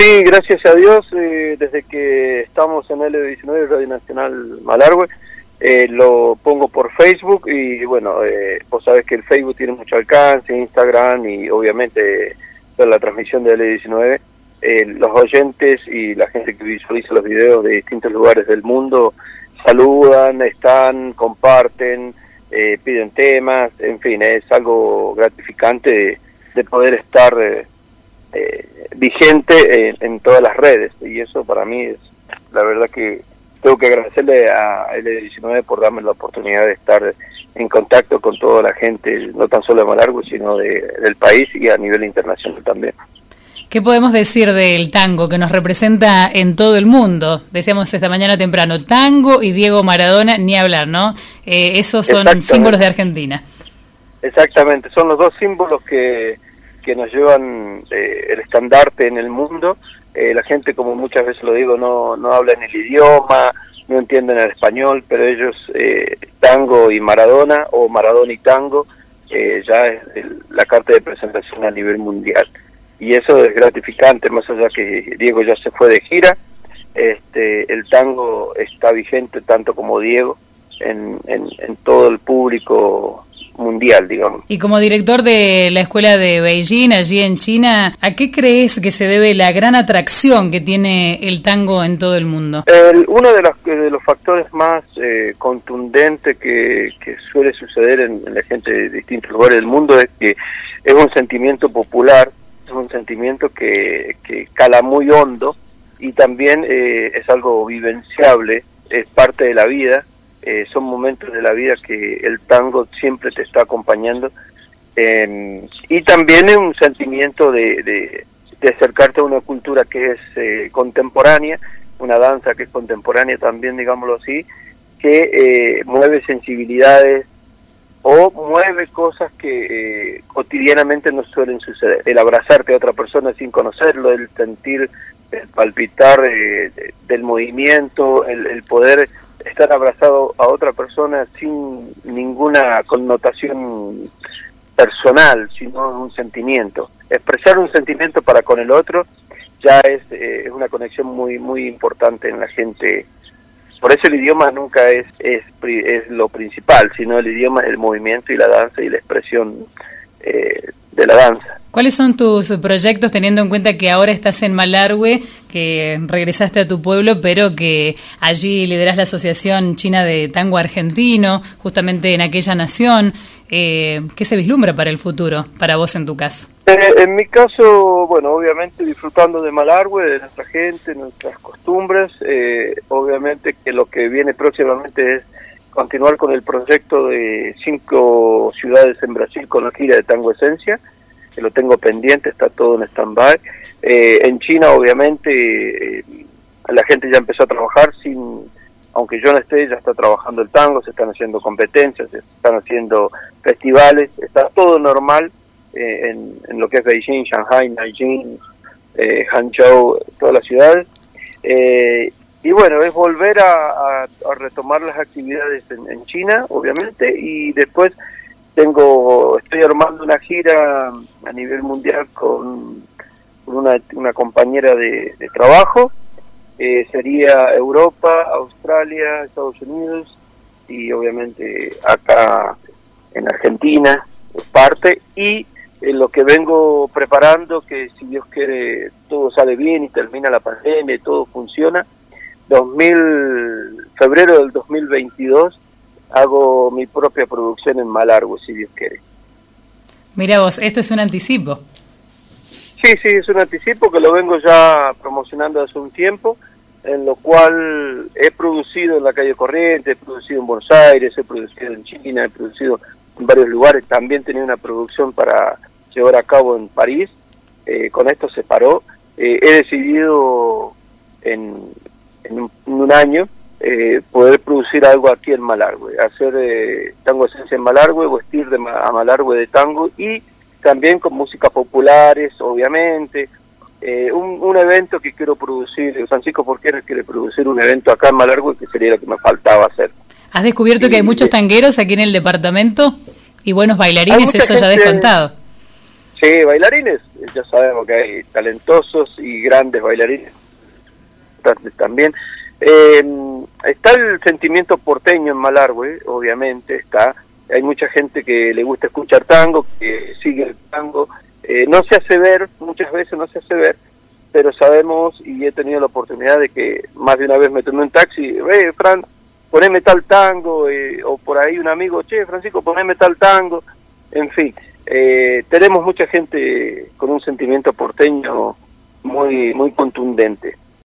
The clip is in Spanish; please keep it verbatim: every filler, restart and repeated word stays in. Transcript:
Sí, gracias a Dios, eh, desde que estamos en L diecinueve, Radio Nacional Malargüe, eh, lo pongo por Facebook y bueno, eh, vos sabés que el Facebook tiene mucho alcance, Instagram y obviamente toda la transmisión de L diecinueve, eh, los oyentes y la gente que visualiza los videos de distintos lugares del mundo saludan, están, comparten, eh, piden temas, en fin, es algo gratificante de, de poder estar eh, eh, vigente en, en todas las redes, y eso para mí es, la verdad que tengo que agradecerle a L diecinueve por darme la oportunidad de estar en contacto con toda la gente, no tan solo de Malargüe, sino de, del país y a nivel internacional también. ¿Qué podemos decir del tango que nos representa en todo el mundo? Decíamos esta mañana temprano, tango y Diego Maradona, ni hablar, ¿no? Eh, esos son símbolos de Argentina. Exactamente, son los dos símbolos que, que nos llevan eh, el estandarte en el mundo. Eh, la gente, como muchas veces lo digo, no, no hablan el idioma, no entienden el español, pero ellos, eh, tango y Maradona, o Maradona y tango, eh, ya es el, la carta de presentación a nivel mundial. Y eso es gratificante, más allá que Diego ya se fue de gira, este, el tango está vigente tanto como Diego en, en, en todo el público mundial, digamos. Y como director de la escuela de Beijing, allí en China, ¿a qué crees que se debe la gran atracción que tiene el tango en todo el mundo? El, uno de los, de los factores más eh, contundentes que, que suele suceder en, en la gente de distintos lugares del mundo es que es un sentimiento popular, es un sentimiento que, que cala muy hondo y también eh, es algo vivenciable, es parte de la vida. Eh, son momentos de la vida que el tango siempre te está acompañando, eh, y también es un sentimiento de, de, de acercarte a una cultura que es eh, contemporánea, una danza que es contemporánea también, digámoslo así, que eh, mueve sensibilidades o mueve cosas que eh, cotidianamente no suelen suceder. El abrazarte a otra persona sin conocerlo, el sentir, el palpitar eh, del movimiento, el, el poder estar abrazado a otra persona sin ninguna connotación personal, sino un sentimiento. Expresar un sentimiento para con el otro ya es, eh, es una conexión muy muy importante en la gente. Por eso el idioma nunca es, es es lo principal, sino el idioma es el movimiento y la danza y la expresión eh, de la danza. ¿Cuáles son tus proyectos, teniendo en cuenta que ahora estás en Malargüe, que regresaste a tu pueblo, pero que allí liderás la Asociación China de Tango Argentino, justamente en aquella nación? Eh, ¿Qué se vislumbra para el futuro, para vos en tu caso? Eh, en mi caso, bueno, obviamente disfrutando de Malargüe, de nuestra gente, nuestras costumbres. Eh, obviamente que lo que viene próximamente es continuar con el proyecto de cinco ciudades en Brasil con la gira de Tango Esencia, que lo tengo pendiente, está todo en stand-by. Eh, en China, obviamente, eh, la gente ya empezó a trabajar, sin, aunque yo no esté, ya está trabajando el tango, se están haciendo competencias, se están haciendo festivales, está todo normal eh, en, en lo que es Beijing, Shanghai, Nanjing, eh, Hangzhou, todas las ciudades. Eh, y bueno, es volver a, a, a retomar las actividades en, en China, obviamente, y después tengo estoy armando una gira a nivel mundial con, con una, una compañera de, de trabajo. Eh, sería Europa, Australia, Estados Unidos y obviamente acá en Argentina parte, y en lo que vengo preparando, que si Dios quiere todo sale bien y termina la pandemia y todo funciona, dos mil febrero del dos mil veintidós hago mi propia producción en Malargüe, si Dios quiere. Mira vos, esto es un anticipo. Sí, sí, es un anticipo que lo vengo ya promocionando hace un tiempo, en lo cual he producido en la calle Corrientes, he producido en Buenos Aires, he producido en China, he producido en varios lugares. También tenía una producción para llevar a cabo en París, eh, con esto se paró. Eh, he decidido en, en, un, en un año Eh, poder producir algo aquí en Malargüe, hacer eh, Tango Esencia en Malargüe, vestir de ma a Malargüe de tango, y también con músicas populares, obviamente. Eh, un, un evento que quiero producir, Francisco Porqueras quiere producir un evento acá en Malargüe, que sería lo que me faltaba hacer. ¿Has descubierto y, que hay muchos tangueros aquí en el departamento? Y buenos bailarines, eso gente, ya descontado. Sí, bailarines, ya sabemos que hay talentosos y grandes bailarines también. Eh, está el sentimiento porteño en Malargüe, obviamente está. Hay mucha gente que le gusta escuchar tango, que sigue el tango. Eh, no se hace ver, muchas veces no se hace ver, pero sabemos, y he tenido la oportunidad de que más de una vez me tomé un taxi, eh, Fran, poneme tal tango, eh, o por ahí un amigo, che, Francisco, poneme tal tango, en fin. Eh, tenemos mucha gente con un sentimiento porteño muy, muy contundente.